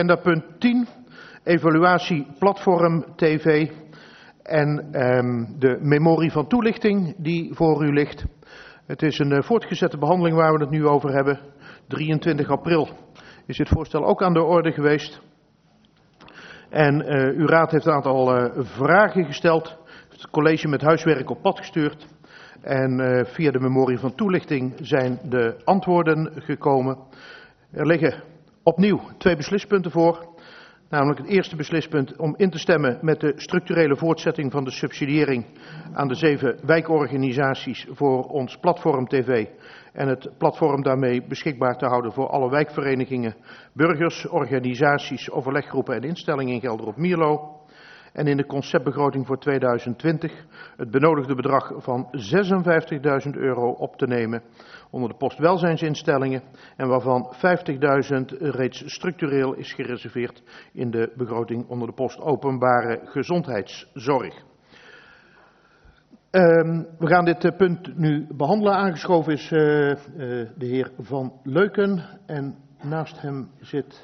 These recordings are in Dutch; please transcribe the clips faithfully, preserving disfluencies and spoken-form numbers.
Agenda punt tien, evaluatie platform T V en um, de memorie van toelichting die voor u ligt. Het is een uh, voortgezette behandeling waar we het nu over hebben. drieëntwintig april is dit voorstel ook aan de orde geweest. En uh, uw raad heeft een aantal uh, vragen gesteld. Het college met huiswerk op pad gestuurd. En uh, via de memorie van toelichting zijn de antwoorden gekomen. Er liggen opnieuw twee beslispunten voor. Namelijk het eerste beslispunt om in te stemmen met de structurele voortzetting van de subsidiëring aan de zeven wijkorganisaties voor ons platform T V. En het platform daarmee beschikbaar te houden voor alle wijkverenigingen, burgers, organisaties, overleggroepen en instellingen in Gelderop-Mierlo. En in de conceptbegroting voor tweeduizend twintig het benodigde bedrag van zesenvijftigduizend euro op te nemen onder de post welzijnsinstellingen en waarvan vijftigduizend reeds structureel is gereserveerd in de begroting onder de post openbare gezondheidszorg. Um, we gaan dit uh, punt nu behandelen. Aangeschoven is uh, uh, de heer Van Leuken en naast hem zit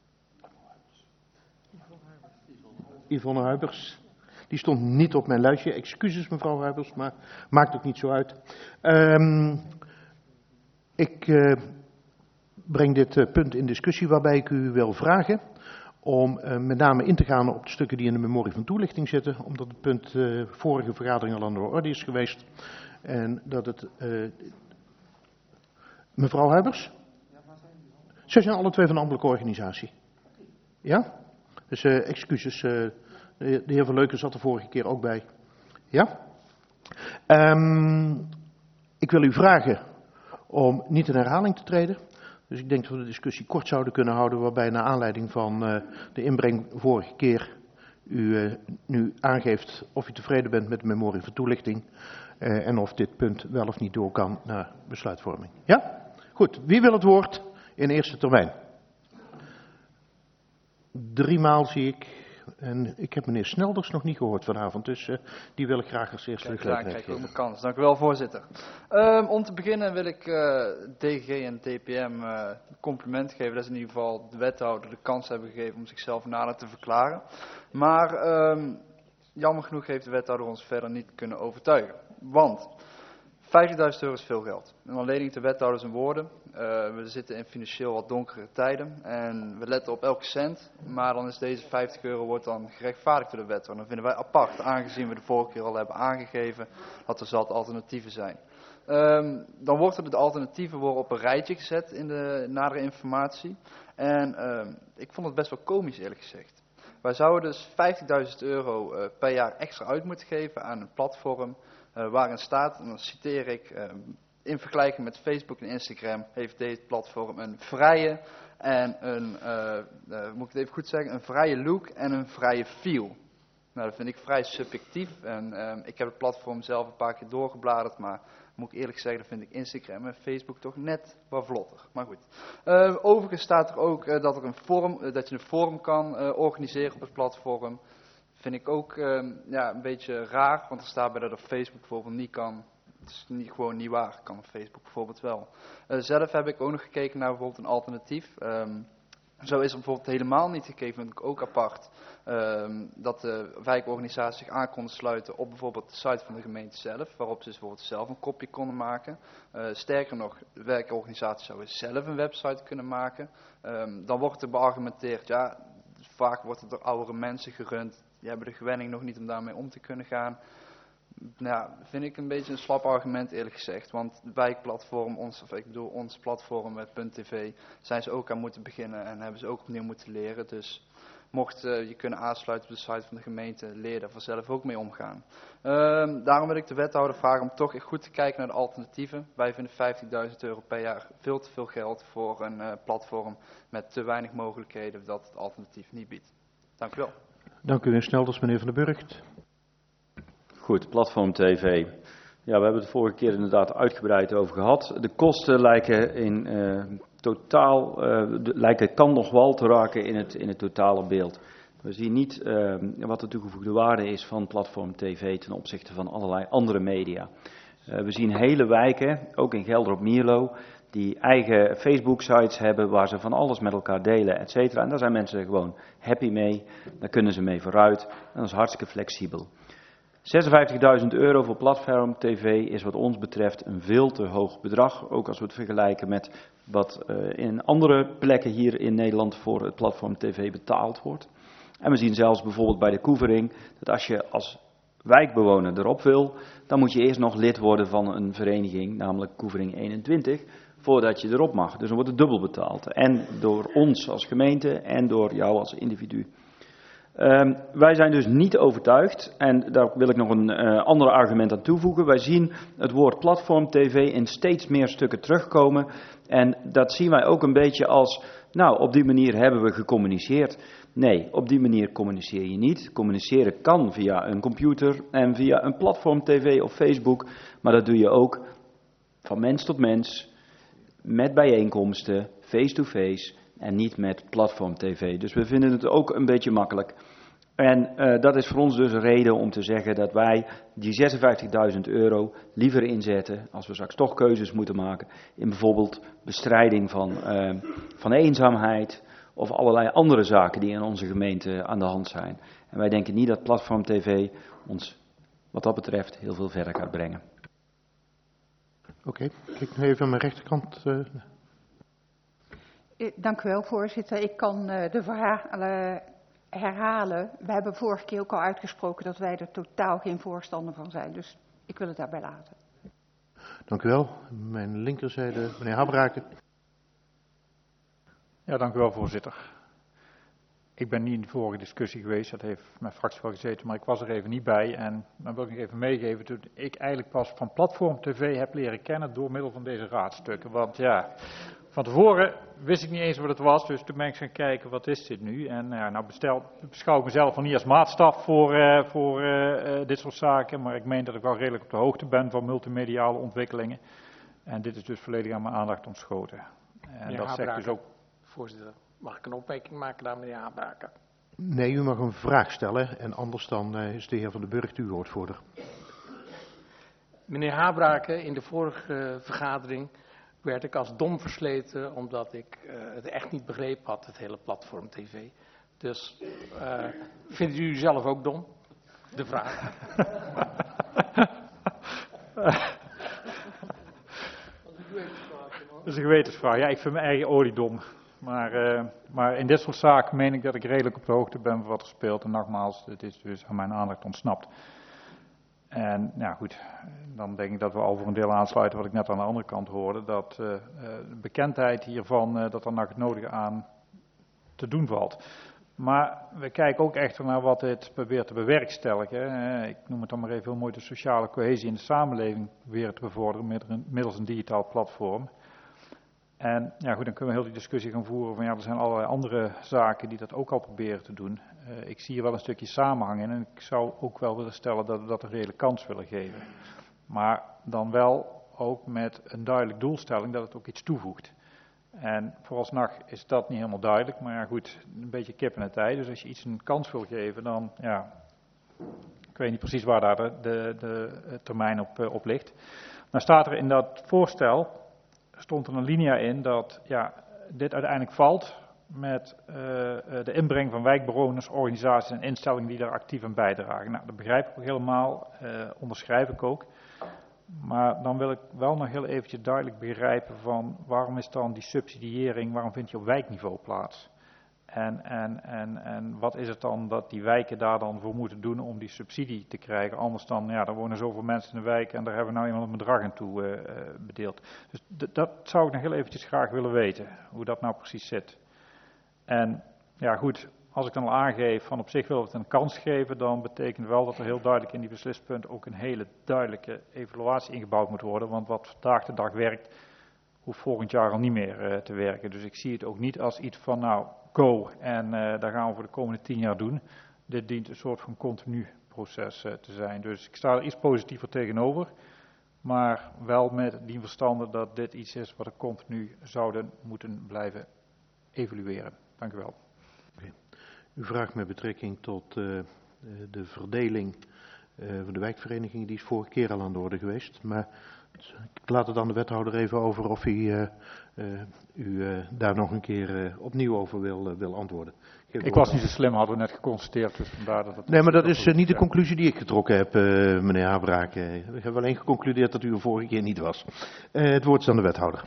Yvonne Huibers. Die stond niet op mijn lijstje. Excuses mevrouw Huibers, maar maakt ook niet zo uit. Um, ik uh, breng dit uh, punt in discussie waarbij ik u wil vragen om uh, met name in te gaan op de stukken die in de memorie van toelichting zitten. Omdat het punt uh, vorige vergadering al aan de orde is geweest. En dat het... Uh, mevrouw Huibers? Ze zijn alle twee van de ambtelijke organisatie. Ja? Dus uh, excuses, uh, de, de heer Van Leuken zat er vorige keer ook bij. Ja? Um, ik wil u vragen om niet in herhaling te treden. Dus ik denk dat we de discussie kort zouden kunnen houden, waarbij naar aanleiding van uh, de inbreng vorige keer u uh, nu aangeeft of u tevreden bent met de memorie van toelichting uh, en of dit punt wel of niet door kan naar besluitvorming. Ja? Goed, wie wil het woord in eerste termijn? Driemaal zie ik. En ik heb meneer Snelders nog niet gehoord vanavond, dus uh, die wil ik graag als eerste de gelegenheid geven. Kijk, ook mijn kans. Dank u wel, voorzitter. Um, om te beginnen wil ik uh, D G en D P M uh, een compliment geven. Dat is in ieder geval de wethouder de kans hebben gegeven om zichzelf nader te verklaren. Maar um, jammer genoeg heeft de wethouder ons verder niet kunnen overtuigen. Want vijftigduizend euro is veel geld. En dan leen ik de wethouder zijn woorden. Uh, we zitten in financieel wat donkere tijden en we letten op elke cent. Maar dan is deze vijftig euro wordt dan gerechtvaardigd door de wethouder. Dan vinden wij apart, aangezien we de vorige keer al hebben aangegeven dat er zat alternatieven zijn. Um, dan worden de alternatieven worden op een rijtje gezet in de nadere informatie. En um, ik vond het best wel komisch eerlijk gezegd. Wij zouden dus vijftigduizend euro uh, per jaar extra uit moeten geven aan een platform uh, waarin staat, en dan citeer ik, uh, in vergelijking met Facebook en Instagram heeft deze platform een vrije en een, uh, uh, moet ik het even goed zeggen, een vrije look en een vrije feel. Nou, dat vind ik vrij subjectief en uh, ik heb het platform zelf een paar keer doorgebladerd, maar moet ik eerlijk zeggen, dat vind ik Instagram en Facebook toch net wat vlotter. Maar goed. Uh, overigens staat er ook uh, dat, er een forum, uh, dat je een forum kan uh, organiseren op het platform. Vind ik ook uh, ja, een beetje raar, want er staat bij dat op Facebook bijvoorbeeld niet kan. Het is niet, gewoon niet waar, kan op Facebook bijvoorbeeld wel. Uh, zelf heb ik ook nog gekeken naar bijvoorbeeld een alternatief. Um, Zo is er bijvoorbeeld helemaal niet gekeken, vind ik ook apart, um, dat de wijkorganisaties zich aan konden sluiten op bijvoorbeeld de site van de gemeente zelf, waarop ze bijvoorbeeld zelf een kopje konden maken. Uh, sterker nog, de wijkorganisaties zouden zelf een website kunnen maken. Um, dan wordt er beargumenteerd, ja, vaak wordt het door oudere mensen gerund, die hebben de gewenning nog niet om daarmee om te kunnen gaan. Nou, vind ik een beetje een slap argument eerlijk gezegd, want het wijkplatform, ons, of ik bedoel ons platform met .tv, zijn ze ook aan moeten beginnen en hebben ze ook opnieuw moeten leren. Dus mocht uh, je kunnen aansluiten op de site van de gemeente, leer daar vanzelf ook mee omgaan. Um, daarom wil ik de wethouder vragen om toch goed te kijken naar de alternatieven. Wij vinden vijftigduizend euro per jaar veel te veel geld voor een uh, platform met te weinig mogelijkheden dat het alternatief niet biedt. Dank u wel. Dank u, meneer Snelders. Meneer Van den Burgt. Goed, platform T V. Ja, we hebben het de vorige keer inderdaad uitgebreid over gehad. De kosten lijken in uh, totaal, uh, de, lijken kan nog wel te raken in het, in het totale beeld. We zien niet uh, wat de toegevoegde waarde is van platform T V ten opzichte van allerlei andere media. Uh, we zien hele wijken, ook in Gelderop-Mierlo, die eigen Facebook-sites hebben waar ze van alles met elkaar delen, et cetera. En daar zijn mensen gewoon happy mee, daar kunnen ze mee vooruit en dat is hartstikke flexibel. zesenvijftigduizend euro voor Platform T V is wat ons betreft een veel te hoog bedrag, ook als we het vergelijken met wat uh, in andere plekken hier in Nederland voor het Platform T V betaald wordt. En we zien zelfs bijvoorbeeld bij de Koevering dat als je als wijkbewoner erop wil, dan moet je eerst nog lid worden van een vereniging, namelijk Koevering eenentwintig, voordat je erop mag. Dus dan wordt het dubbel betaald. En door ons als gemeente en door jou als individu. Um, wij zijn dus niet overtuigd, en daar wil ik nog een uh, ander argument aan toevoegen. Wij zien het woord Platform T V in steeds meer stukken terugkomen. En dat zien wij ook een beetje als, nou, op die manier hebben we gecommuniceerd. Nee, op die manier communiceer je niet. Communiceren kan via een computer en via een Platform T V of Facebook. Maar dat doe je ook van mens tot mens, met bijeenkomsten, face-to-face en niet met Platform T V. Dus we vinden het ook een beetje makkelijk. En uh, dat is voor ons dus een reden om te zeggen dat wij die zesenvijftigduizend euro liever inzetten, als we straks toch keuzes moeten maken, in bijvoorbeeld bestrijding van, uh, van eenzaamheid of allerlei andere zaken die in onze gemeente aan de hand zijn. En wij denken niet dat Platform T V ons wat dat betreft heel veel verder gaat brengen. Oké, okay, kijk nog even aan mijn rechterkant. Uh... Dank u wel, voorzitter. Ik kan uh, de verhalen herhalen. We hebben vorige keer ook al uitgesproken dat wij er totaal geen voorstander van zijn. Dus ik wil het daarbij laten. Dank u wel. Mijn linkerzijde, meneer Habraken. Ja, dank u wel, voorzitter. Ik ben niet in de vorige discussie geweest, dat heeft mijn fractie wel gezeten, maar ik was er even niet bij. En dan wil ik nog even meegeven, toen ik eigenlijk pas van Platform T V heb leren kennen door middel van deze raadstukken. Want ja, van tevoren wist ik niet eens wat het was, dus toen ben ik gaan kijken, wat is dit nu? En ja, nou bestel, beschouw ik mezelf al niet als maatstaf voor, uh, voor uh, uh, dit soort zaken, maar ik meen dat ik wel redelijk op de hoogte ben van multimediale ontwikkelingen. En dit is dus volledig aan mijn aandacht ontschoten. En ja, dat zegt dus ook... Voorzitter, mag ik een opmerking maken daar, meneer Habraken? Nee, u mag een vraag stellen en anders dan uh, is de heer Van den Burgt uw woordvoerder. Meneer Habraken, in de vorige uh, vergadering werd ik als dom versleten omdat ik uh, het echt niet begrepen had, het hele Platform T V. Dus uh, vindt u zelf ook dom? De vraag. Dat is een gewetensvraag. Ja, ik vind mijn eigen oliedom. Maar, uh, maar in dit soort zaken meen ik dat ik redelijk op de hoogte ben van wat er speelt. En nogmaals, het is dus aan mijn aandacht ontsnapt. En ja goed, dan denk ik dat we al voor een deel aansluiten wat ik net aan de andere kant hoorde. Dat uh, de bekendheid hiervan, uh, dat er nog het nodige aan te doen valt. Maar we kijken ook echter naar wat dit probeert te bewerkstelligen. Uh, ik noem het dan maar even heel mooi de sociale cohesie in de samenleving weer te bevorderen middels een digitaal platform. En ja goed, dan kunnen we heel die discussie gaan voeren van ja, er zijn allerlei andere zaken die dat ook al proberen te doen. Uh, ik zie hier wel een stukje samenhang in en ik zou ook wel willen stellen dat we dat een reële kans willen geven. Maar dan wel ook met een duidelijk doelstelling dat het ook iets toevoegt. En vooralsnog is dat niet helemaal duidelijk, maar ja goed, een beetje kip in het ei. Dus als je iets een kans wil geven, dan ja, ik weet niet precies waar daar de, de, de termijn op, op ligt. Nou staat er in dat voorstel, stond er een linia in dat ja, dit uiteindelijk valt met uh, de inbreng van wijkbewoners, organisaties en instellingen die daar actief aan bijdragen. Nou, dat begrijp ik ook helemaal, uh, onderschrijf ik ook. Maar dan wil ik wel nog heel eventjes duidelijk begrijpen van waarom is dan die subsidiëring, waarom vindt die op wijkniveau plaats? En, en, en, en wat is het dan dat die wijken daar dan voor moeten doen om die subsidie te krijgen? Anders dan, ja, er wonen zoveel mensen in de wijk en daar hebben we nou eenmaal een bedrag aan toe uh, bedeeld. Dus d- dat zou ik nog heel eventjes graag willen weten, hoe dat nou precies zit. En ja goed, als ik dan al aangeef van op zich willen we het een kans geven, dan betekent wel dat er heel duidelijk in die beslispunten ook een hele duidelijke evaluatie ingebouwd moet worden. Want wat vandaag de dag werkt, hoeft volgend jaar al niet meer uh, te werken. Dus ik zie het ook niet als iets van nou, go en uh, daar gaan we voor de komende tien jaar doen. Dit dient een soort van continu proces uh, te zijn. Dus ik sta er iets positiever tegenover, maar wel met die verstande dat dit iets is wat we continu zouden moeten blijven evalueren. Dank u wel. Okay. U vraagt met betrekking tot uh, de verdeling uh, van de wijkverenigingen, die is vorige keer al aan de orde geweest. Maar Ik laat het aan de wethouder even over of hij uh, uh, u uh, daar nog een keer uh, opnieuw over wil, uh, wil antwoorden. Ik, ik was niet zo slim, hadden we net geconstateerd, dus vandaar dat het... Nee, maar dat is uh, niet de conclusie die ik getrokken heb, uh, meneer Habraak. Uh, ik heb alleen geconcludeerd dat u er vorige keer niet was. Uh, het woord is aan de wethouder.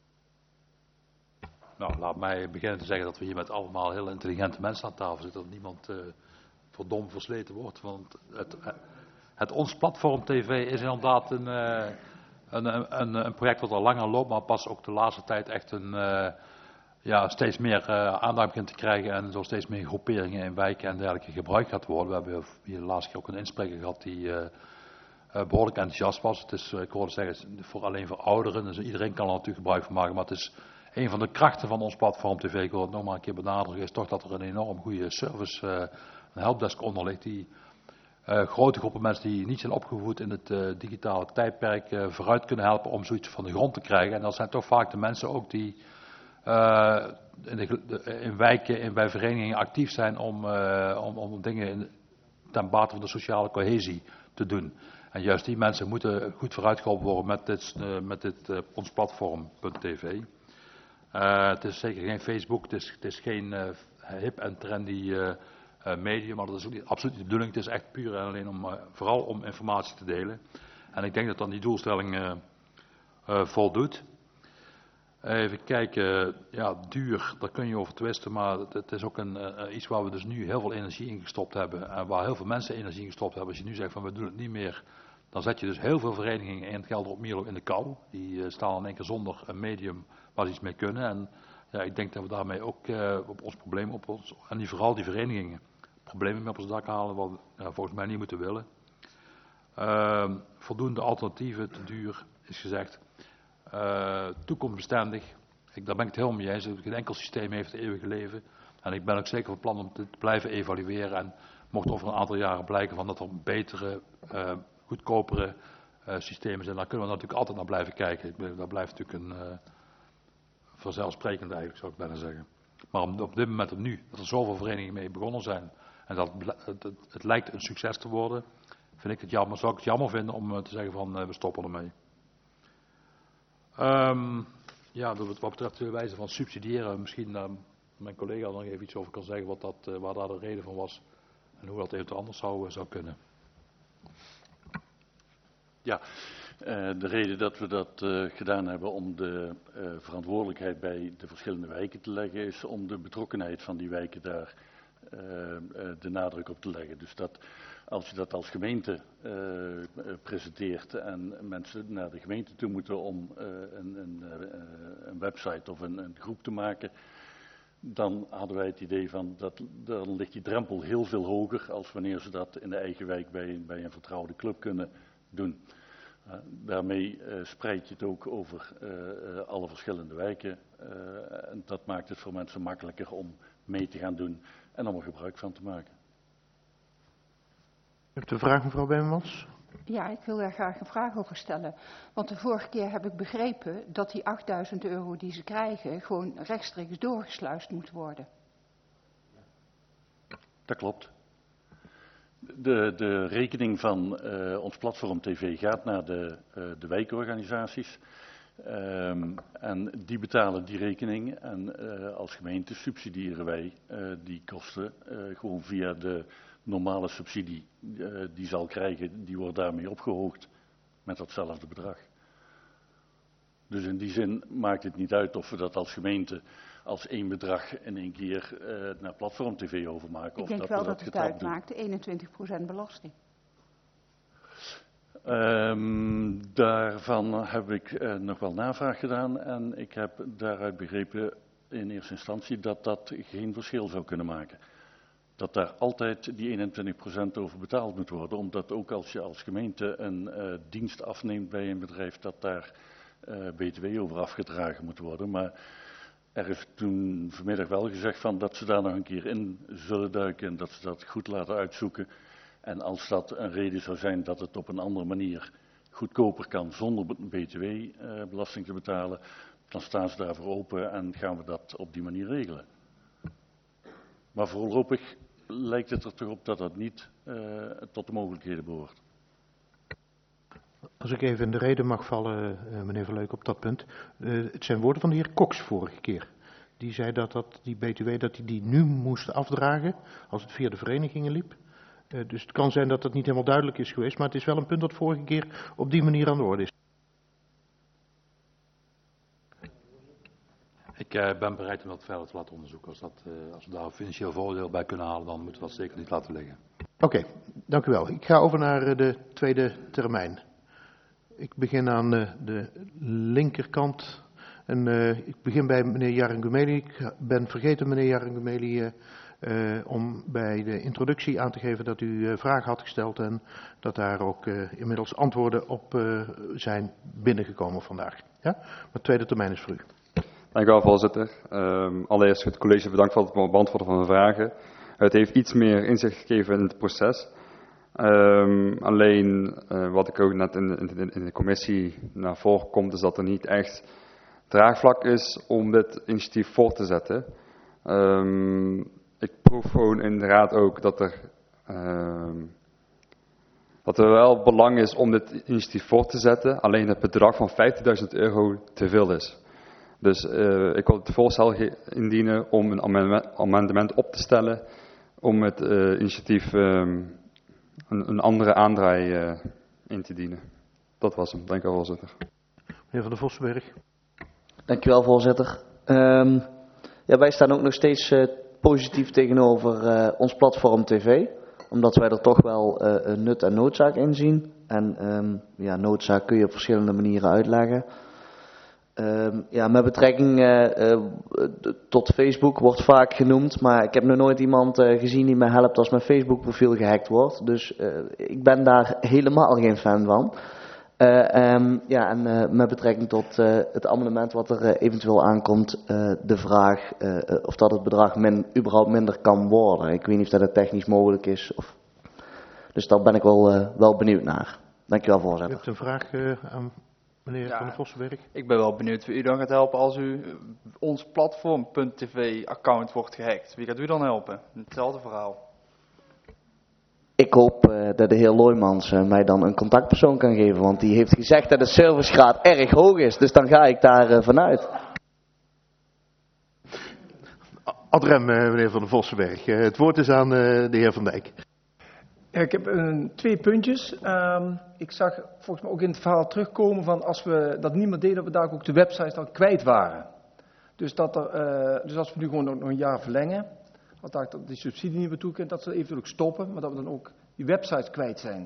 Nou, laat mij beginnen te zeggen dat we hier met allemaal heel intelligente mensen aan tafel zitten. Dat niemand uh, voor dom versleten wordt. Want het, het Ons Platform T V is inderdaad een, uh, een, een, een project wat al langer loopt. Maar pas ook de laatste tijd echt een, uh, ja, steeds meer uh, aandacht begint te krijgen. En zo steeds meer groeperingen in wijken en dergelijke gebruikt gaat worden. We hebben hier de laatste keer ook een inspreker gehad die uh, uh, behoorlijk enthousiast was. Het is, uh, ik hoorde zeggen, voor, alleen voor ouderen. Dus iedereen kan er natuurlijk gebruik van maken. Maar het is... Een van de krachten van ons platform T V, ik wil het nog maar een keer benadrukken, is toch dat er een enorm goede service, uh, een helpdesk onder ligt, die uh, grote groepen mensen die niet zijn opgevoed in het uh, digitale tijdperk uh, vooruit kunnen helpen om zoiets van de grond te krijgen. En dat zijn toch vaak de mensen ook die uh, in, de, de, in wijken, in, bij verenigingen actief zijn om, uh, om, om dingen in, ten bate van de sociale cohesie te doen. En juist die mensen moeten goed vooruitgeholpen worden met dit, uh, met dit uh, ons platform.tv. Uh, het is zeker geen Facebook, het is, het is geen uh, hip en trendy uh, uh, medium, maar dat is ook niet, absoluut niet de bedoeling. Het is echt puur en alleen om, uh, vooral om informatie te delen. En ik denk dat dan die doelstelling uh, uh, voldoet. Even kijken, ja, duur, daar kun je over twisten, maar het is ook een, uh, iets waar we dus nu heel veel energie in gestopt hebben. En waar heel veel mensen energie in gestopt hebben. Als je nu zegt van we doen het niet meer, dan zet je dus heel veel verenigingen in het Gelder op Mierlo in de kou. Die uh, staan in één keer zonder een medium waar ze iets mee kunnen. En ja, ik denk dat we daarmee ook uh, op ons probleem, op ons, en die, vooral die verenigingen, problemen mee op ons dak halen, wat we uh, volgens mij niet moeten willen. Uh, voldoende alternatieven, te duur, is gezegd. Uh, toekomstbestendig, ik, daar ben ik het helemaal mee eens. Geen enkel systeem heeft het eeuwige leven. En ik ben ook zeker van plan om te blijven evalueren. En mocht over een aantal jaren blijken van dat er betere, uh, goedkopere uh, systemen zijn, dan kunnen we natuurlijk altijd naar blijven kijken. Dat blijft natuurlijk een... Uh, vanzelfsprekend eigenlijk, zou ik bijna zeggen. Maar om, op dit moment, op nu, dat er zoveel verenigingen mee begonnen zijn en dat het, het, het lijkt een succes te worden, vind ik het jammer, zou ik het jammer vinden om uh, te zeggen van uh, we stoppen ermee. Um, ja, wat betreft de wijze van subsidiëren, misschien uh, mijn collega er nog even iets over kan zeggen wat dat, uh, waar daar de reden van was en hoe dat eventueel anders zou, uh, zou kunnen. Ja. Uh, de reden dat we dat uh, gedaan hebben om de uh, verantwoordelijkheid bij de verschillende wijken te leggen, is om de betrokkenheid van die wijken daar uh, uh, de nadruk op te leggen. Dus dat als je dat als gemeente uh, uh, presenteert en mensen naar de gemeente toe moeten om uh, een, een, uh, een website of een, een groep te maken, dan hadden wij het idee van dat dan ligt die drempel heel veel hoger als wanneer ze dat in de eigen wijk bij, bij een vertrouwde club kunnen doen. Uh, daarmee uh, spreid je het ook over uh, uh, alle verschillende wijken. Uh, en dat maakt het voor mensen makkelijker om mee te gaan doen en om er gebruik van te maken. U hebt een vraag, mevrouw Bijmans? Ja, ik wil daar graag een vraag over stellen. Want de vorige keer heb ik begrepen dat die achtduizend euro die ze krijgen gewoon rechtstreeks doorgesluist moet worden. Dat klopt. De, de rekening van uh, ons platform T V gaat naar de, uh, de wijkorganisaties. Um, en die betalen die rekening. En uh, als gemeente subsidiëren wij uh, die kosten uh, gewoon via de normale subsidie uh, die zal krijgen. Die wordt daarmee opgehoogd met datzelfde bedrag. Dus in die zin maakt het niet uit of we dat als gemeente als één bedrag in één keer uh, naar Platform T V overmaken. Ik of denk dat wel we dat, dat het getapt uitmaakt, eenentwintig procent belasting. Um, daarvan heb ik uh, nog wel navraag gedaan en ik heb daaruit begrepen in eerste instantie dat dat geen verschil zou kunnen maken. Dat daar altijd die eenentwintig procent over betaald moet worden, omdat ook als je als gemeente een uh, dienst afneemt bij een bedrijf, dat daar uh, B T W over afgedragen moet worden. Maar er is toen vanmiddag wel gezegd van dat ze daar nog een keer in zullen duiken en dat ze dat goed laten uitzoeken. En als dat een reden zou zijn dat het op een andere manier goedkoper kan zonder B T W-belasting uh, te betalen, dan staan ze daarvoor open en gaan we dat op die manier regelen. Maar voorlopig lijkt het er toch op dat dat niet uh, tot de mogelijkheden behoort. Als ik even in de reden mag vallen, uh, meneer Verleuk, op dat punt. Uh, het zijn woorden van de heer Cox vorige keer. Die zei dat, dat die B T W dat hij die nu moest afdragen als het via de verenigingen liep. Uh, dus het kan zijn dat dat niet helemaal duidelijk is geweest, maar het is wel een punt dat vorige keer op die manier aan de orde is. Ik uh, ben bereid om dat verder te laten onderzoeken. Als, dat, uh, als we daar een financieel voordeel bij kunnen halen, dan moeten we dat zeker niet laten liggen. Oké, okay, dank u wel. Ik ga over naar uh, de tweede termijn. Ik begin aan uh, de linkerkant. En uh, ik begin bij meneer Jarengumeli. Ik ben vergeten, meneer Jarengumeli, uh, uh, om bij de introductie aan te geven dat u uh, vragen had gesteld en dat daar ook uh, inmiddels antwoorden op uh, zijn binnengekomen vandaag. Ja? Maar de tweede termijn is voor u. Dank u wel, voorzitter. Um, allereerst het college bedankt voor het beantwoorden van de vragen. Het heeft iets meer inzicht gegeven in het proces. Um, alleen uh, wat ik ook net in de, in, de, in de commissie naar voren komt, is dat er niet echt draagvlak is om dit initiatief voor te zetten. Um, ik proef gewoon in de raad ook dat er, um, dat er wel belang is om dit initiatief voor te zetten. Alleen het bedrag van vijftigduizend euro te veel is. Dus uh, ik wil het voorstel indienen om een amendement, amendement op te stellen om het uh, initiatief um, een, een andere aandraai uh, in te dienen. Dat was hem. Dank u wel, voorzitter. Meneer Van der Vossenberg. Dank u wel, voorzitter. Um, ja, wij staan ook nog steeds uh, positief tegenover uh, ons platform T V. Omdat wij er toch wel uh, een nut en noodzaak in zien. En um, ja, noodzaak kun je op verschillende manieren uitleggen. Um, ja, met betrekking uh, uh, tot Facebook wordt vaak genoemd, maar ik heb nog nooit iemand uh, gezien die me helpt als mijn Facebook profiel gehackt wordt. Dus uh, ik ben daar helemaal geen fan van. Uh, um, ja, en uh, met betrekking tot uh, het amendement wat er uh, eventueel aankomt, uh, de vraag uh, of dat het bedrag min, überhaupt minder kan worden. Ik weet niet of dat technisch mogelijk is. Of... Dus daar ben ik wel, uh, wel benieuwd naar. Dank u wel, voorzitter. U hebt een vraag uh, aan... Meneer ja, Van der Vossenberg. Ik ben wel benieuwd wie u dan gaat helpen als u ons platform.tv-account wordt gehackt. Wie gaat u dan helpen? Hetzelfde verhaal. Ik hoop uh, dat de heer Looijmans uh, mij dan een contactpersoon kan geven, want die heeft gezegd dat de servicegraad erg hoog is. Dus dan ga ik daar uh, vanuit. Ad rem, uh, meneer Van der Vossenberg. Uh, het woord is aan uh, de heer Van Dijk. Ja, ik heb uh, twee puntjes. Um, ik zag volgens mij ook in het verhaal terugkomen van als we dat niet meer deden, dat we daar ook de websites dan kwijt waren. Dus, dat er, uh, dus als we nu gewoon nog een jaar verlengen, want dat die subsidie niet meer toekent, dat ze eventueel ook stoppen, maar dat we dan ook die websites kwijt zijn.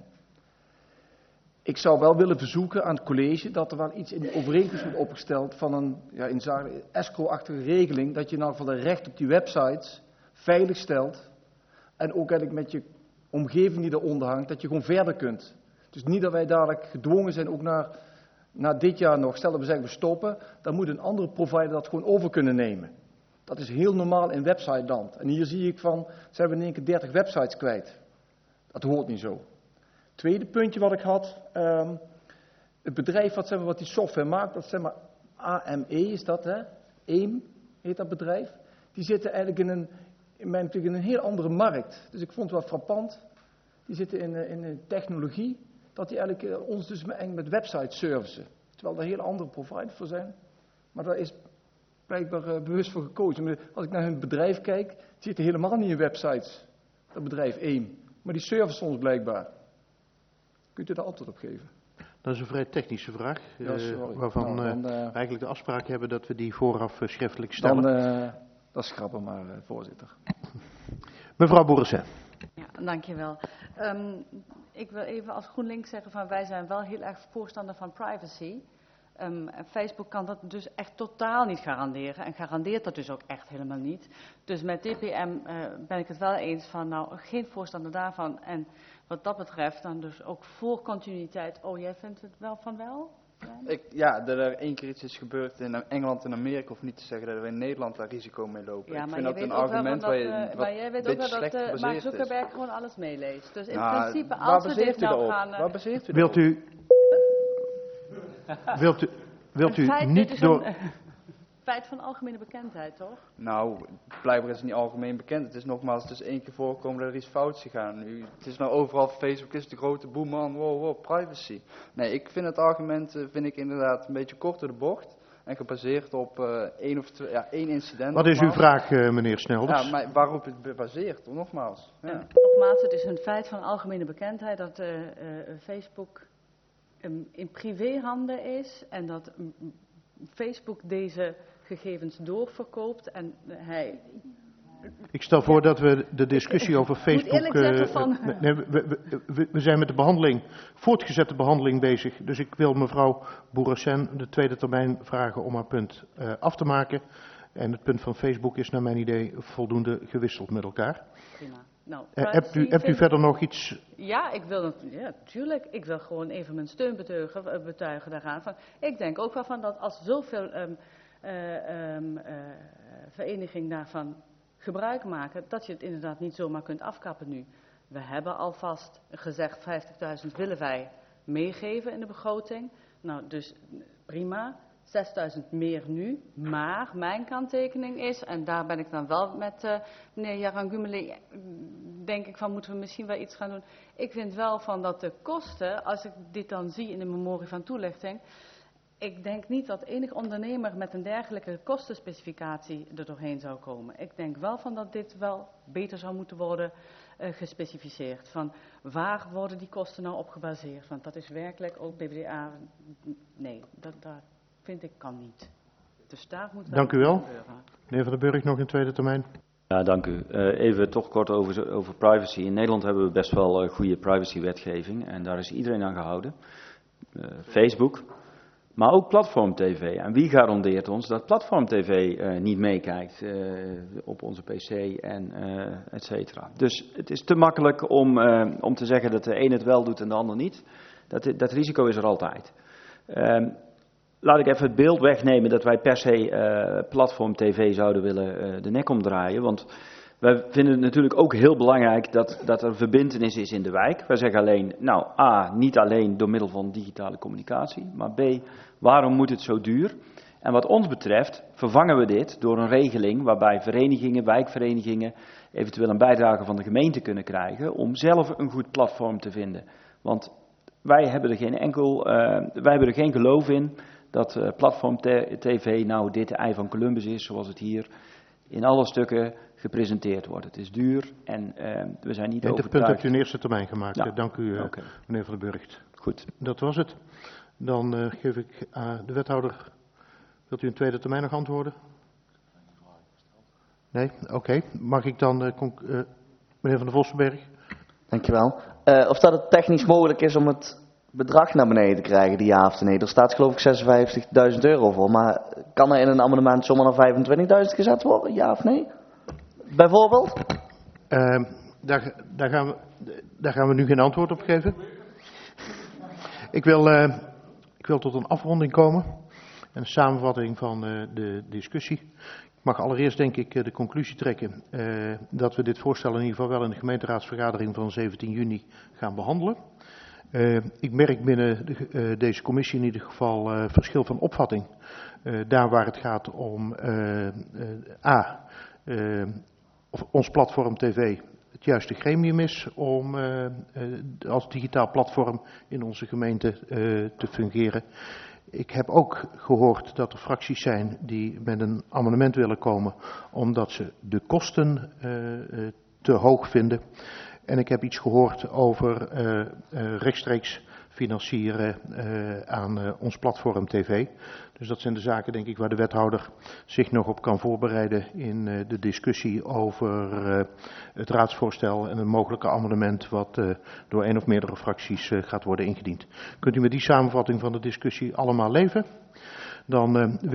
Ik zou wel willen verzoeken aan het college dat er wel iets in de overeenkomst wordt opgesteld van een, ja, in zaken escrow-achtige regeling, dat je in elk geval de recht op die websites veilig stelt en ook eigenlijk met je omgeving die eronder hangt, dat je gewoon verder kunt. Dus niet dat wij dadelijk gedwongen zijn, ook na, na dit jaar nog, stel dat we zeggen we stoppen, dan moet een andere provider dat gewoon over kunnen nemen. Dat is heel normaal in websiteland. En hier zie ik van, zijn we in één keer dertig websites kwijt. Dat hoort niet zo. Tweede puntje wat ik had, um, het bedrijf wat, zeg maar, wat die software maakt, dat zeg maar A M E is dat, hè? A I M heet dat bedrijf. Die zitten eigenlijk in een, in mijn in een heel andere markt. Dus ik vond het wel frappant. Die zitten in, in een technologie, dat die eigenlijk uh, ons dus met, met websites servicen. Terwijl er hele andere providers voor zijn. Maar daar is blijkbaar uh, bewust voor gekozen. Maar als ik naar hun bedrijf kijk, die zitten helemaal niet in websites. Dat bedrijf A I M. Maar die servicen ons blijkbaar. Kunt u daar antwoord op geven? Dat is een vrij technische vraag, ja, uh, waarvan nou, dan, uh, we eigenlijk de afspraak hebben dat we die vooraf uh, schriftelijk stellen. Dan, uh, dat is grappig maar, uh, voorzitter. Mevrouw Boerissen. Ja, dankjewel. Um, ik wil even als GroenLinks zeggen van wij zijn wel heel erg voorstander van privacy. Um, Facebook kan dat dus echt totaal niet garanderen en garandeert dat dus ook echt helemaal niet. Dus met D P M uh, ben ik het wel eens van nou geen voorstander daarvan en wat dat betreft dan dus ook voor continuïteit. Oh, jij vindt het wel van wel? Ja, ik, ja dat er één keer iets is gebeurd in Engeland en Amerika, of niet te zeggen dat we in Nederland daar risico mee lopen. Ja, ik maar vind dat een dat, argument dat, waar je uh, maar jij weet ook wel dat uh, Mark Zuckerberg gewoon alles meeleest. Dus in nou, principe als we dit nou erop? gaan... Uh, waar baseert u wilt u, wilt u, wilt u feit, niet is door... Een, feit van algemene bekendheid, toch? Nou, blijkbaar is het niet algemeen bekend. Het is nogmaals, het is één keer voorkomen dat er iets fout is gegaan. Nu, het is nou overal, Facebook is de grote boeman, wow, wow, privacy. Nee, ik vind het argument, uh, vind ik inderdaad een beetje kort door de bocht. En gebaseerd op uh, één of twee, ja, één incident. Wat is uw vraag, uh, meneer Snelders? Ja, maar waarop het baseert, nogmaals. Ja. En nogmaals, het is een feit van algemene bekendheid dat uh, uh, Facebook um, in privéhanden is en dat um, Facebook deze gegevens doorverkoopt en uh, hij... Ik stel voor dat we de discussie over Facebook... Ik moet eerlijk zeggen van... Uh, nee, we, we, we, we zijn met de behandeling, voortgezette behandeling bezig. Dus ik wil mevrouw Bourassin de tweede termijn vragen om haar punt uh, af te maken. En het punt van Facebook is naar mijn idee voldoende gewisseld met elkaar. Prima. Nou, uh, hebt u, hebt u verder nog iets... Ja, ik wil, ja, tuurlijk. Ik wil gewoon even mijn steun betuigen, betuigen daaraan. Van, ik denk ook wel van dat als zoveel um, uh, um, uh, verenigingen daarvan gebruik maken, dat je het inderdaad niet zomaar kunt afkappen nu. We hebben alvast gezegd vijftigduizend willen wij meegeven in de begroting. Nou, dus prima. zesduizend meer nu. Maar mijn kanttekening is, en daar ben ik dan wel met uh, meneer Jaran Gumeli, denk ik van moeten we misschien wel iets gaan doen. Ik vind wel van dat de kosten, als ik dit dan zie in de memorie van toelichting, ik denk niet dat enig ondernemer met een dergelijke kostenspecificatie er doorheen zou komen. Ik denk wel van dat dit wel beter zou moeten worden uh, gespecificeerd. Van waar worden die kosten nou op gebaseerd? Want dat is werkelijk ook B B D A. Nee, dat, dat vind ik kan niet. Dus daar moet wel. Dank u wel. Meneer Van den Burg, nog een tweede termijn. Ja, dank u. Uh, even toch kort over, over privacy. In Nederland hebben we best wel uh, goede privacywetgeving en daar is iedereen aan gehouden. Uh, Facebook. Maar ook Platform T V. En wie garandeert ons dat Platform T V uh, niet meekijkt uh, op onze P C en uh, et cetera. Dus het is te makkelijk om, uh, om te zeggen dat de een het wel doet en de ander niet. Dat, dat risico is er altijd. Uh, laat ik even het beeld wegnemen dat wij per se uh, Platform T V zouden willen uh, de nek omdraaien. Want wij vinden het natuurlijk ook heel belangrijk dat, dat er verbintenis is in de wijk. Wij zeggen alleen, nou A, niet alleen door middel van digitale communicatie, maar B, waarom moet het zo duur? En wat ons betreft vervangen we dit door een regeling waarbij verenigingen, wijkverenigingen, eventueel een bijdrage van de gemeente kunnen krijgen om zelf een goed platform te vinden. Want wij hebben er geen enkel, uh, wij hebben er geen geloof in dat uh, Platform T V nou dit ei van Columbus is, zoals het hier in alle stukken gepresenteerd wordt. Het is duur en uh, we zijn niet nee, overtuigd. Het punt hebt u in eerste termijn gemaakt. Ja. Dank u, uh, okay. meneer Van den Burgt. Goed. Dat was het. Dan uh, geef ik aan uh, de wethouder. Wilt u een tweede termijn nog antwoorden? Nee? Oké. Okay. Mag ik dan, uh, uh, meneer Van der Vossenberg? Dankjewel. Uh, of dat het technisch mogelijk is om het bedrag naar beneden te krijgen, die ja of nee. Er staat geloof ik zesenvijftigduizend euro voor, maar kan er in een amendement zomaar naar vijfentwintigduizend gezet worden, ja of nee? Bijvoorbeeld? Uh, daar, daar, gaan we, daar gaan we nu geen antwoord op geven. Ik wil, uh, ik wil tot een afronding komen en een samenvatting van uh, de discussie. Ik mag allereerst denk ik de conclusie trekken uh, dat we dit voorstel in ieder geval wel in de gemeenteraadsvergadering van zeventien juni gaan behandelen. Uh, ik merk binnen de, uh, deze commissie in ieder geval uh, verschil van opvatting. Uh, daar waar het gaat om uh, uh, A, uh, of ons platform T V het juiste gremium is om uh, uh, als digitaal platform in onze gemeente uh, te fungeren. Ik heb ook gehoord dat er fracties zijn die met een amendement willen komen omdat ze de kosten uh, uh, te hoog vinden. En ik heb iets gehoord over uh, uh, rechtstreeks financieren uh, aan uh, ons platform T V. Dus dat zijn de zaken denk ik waar de wethouder zich nog op kan voorbereiden in uh, de discussie over uh, het raadsvoorstel en een mogelijke amendement wat uh, door één of meerdere fracties uh, gaat worden ingediend. Kunt u met die samenvatting van de discussie allemaal leven? Dan uh, wil